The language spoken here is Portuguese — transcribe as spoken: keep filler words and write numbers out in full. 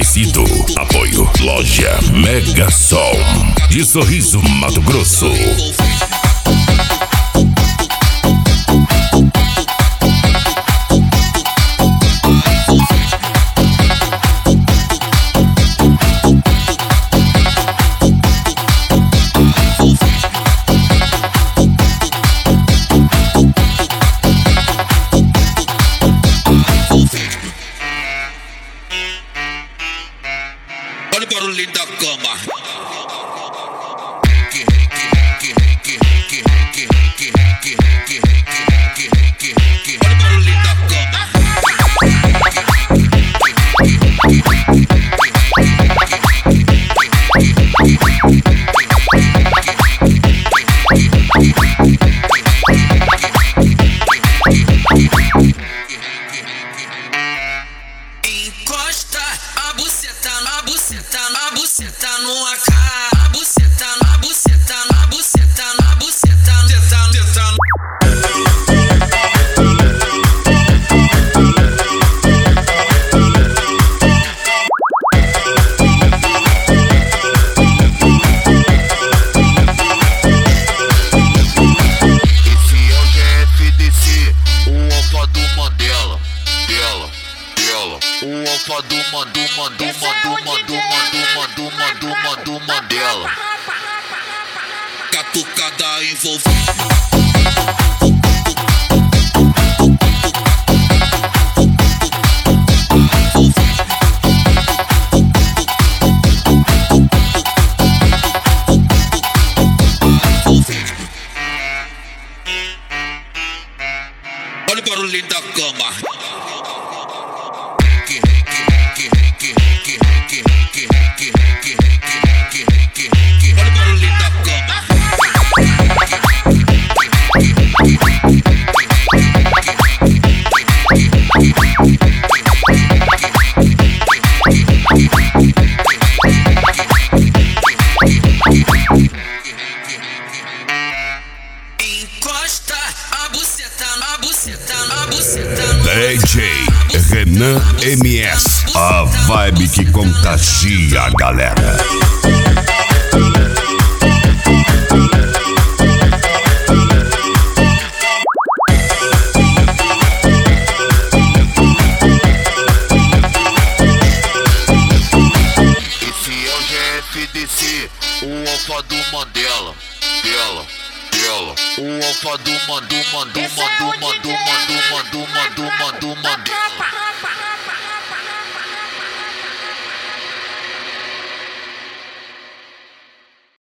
Aparecido. Apoio Loja Mega Som de Sorriso, Mato Grosso. Olha o barulhinho da cama. Olha o barulhinho da cama. Encosta a buceta, a buceta, a buceta no A K. A buceta, a buceta, a buceta, a buceta, teta, teta. Esse é o G F D C, o alfa do Mandela, dela, dela. O alfa do Mandu, Mandu, Mandu, Mandu, Mandu, Mandu, Mandu, Mandu, Mandela. Catucada envolvida. Olha o barulhinho da cama. Olha o barulhinho da cama. Encosta a buceta, a buceta, a buceta. D J Renan M S, a vibe que contagia a galera. Esse é o G F D C, o alfa do Mandela, dela, dela. O alfa do Mandu, Mandu, Mandu, Mandu, Mandu, Mandu, Mandu, Mandu, Mandela.